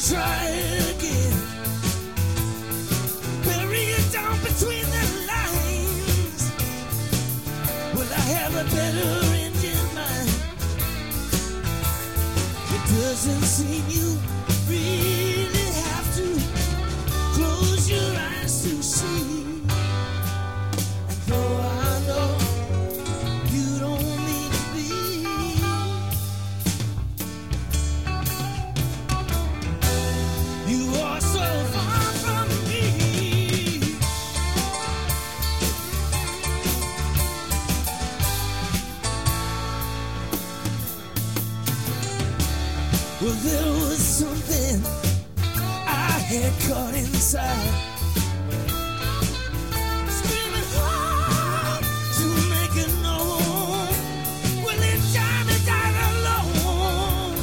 try again. Bury it down between the lines. Will I have a better end in mind? It doesn't seem you really have to close your eyes to see. And though I know you don't mean to be, you are so far from me. Well, there was something I had caught inside, screaming hard to make it known. Well, it's time to die alone.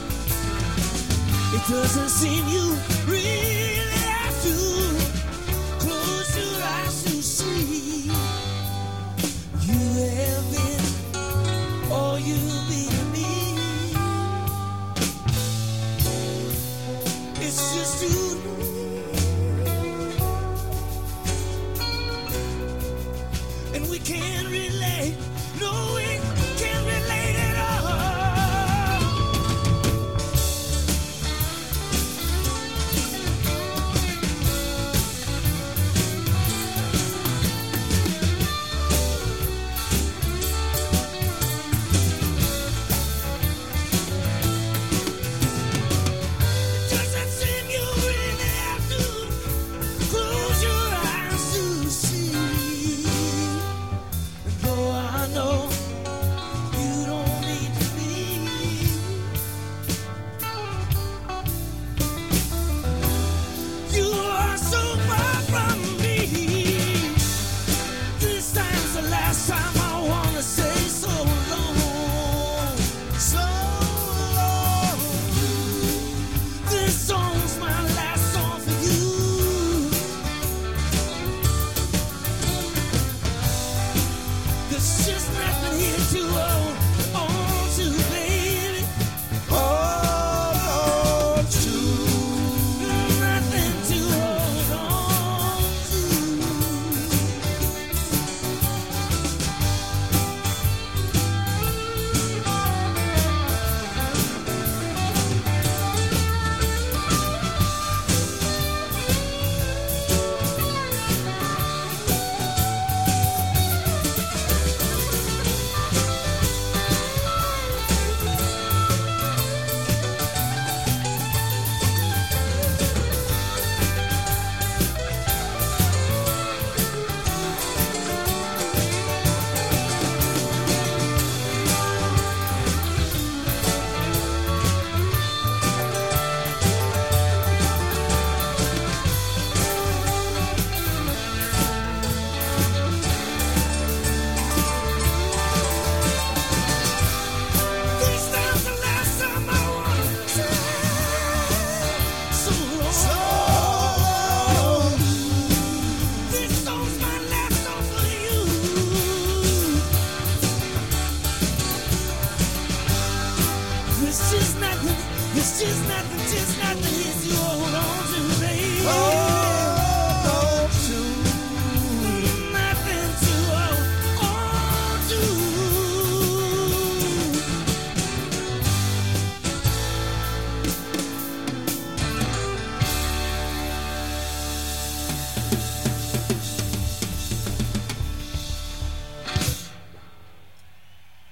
It doesn't seem you really have to close your eyes to see. You have been all you'll be to me. It's just you, and we can't relate. No, we can't relate at all. Doesn't seem you really have to close your eyes to see. And though I know you don't need to be, you are so far from me. This time's the last time I wanna say so long, so long. This song's my last song for you. There's just nothing here to hold on to, baby. Hold on to. Nothing to hold on to. This time's the last time I wanna say so long. This song's my last song for you. There's just nothing here to hold on to, baby.